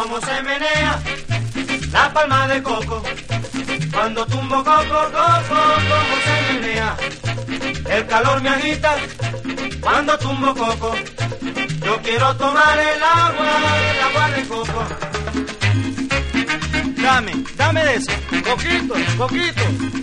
cómo se menea la palma de coco. Cuando tumbo coco, coco, cómo se menea. El calor me agita cuando tumbo coco. Yo quiero tomar el agua de coco. Dame de eso. Poquito, poquito.